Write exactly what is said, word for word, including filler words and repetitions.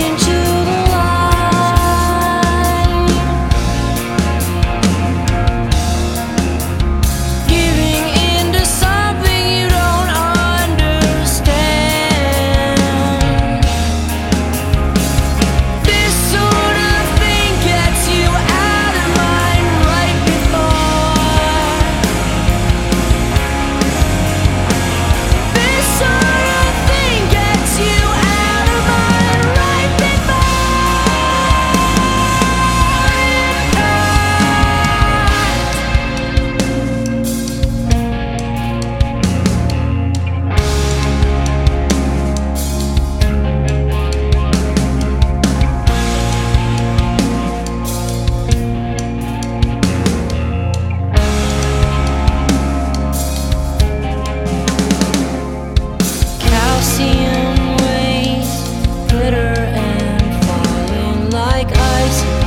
into the light, giving into something you don't understand. This sort of thing gets you out of mind right before. This sort of thing gets you out of mind right calcium waves, glitter and falling like ice.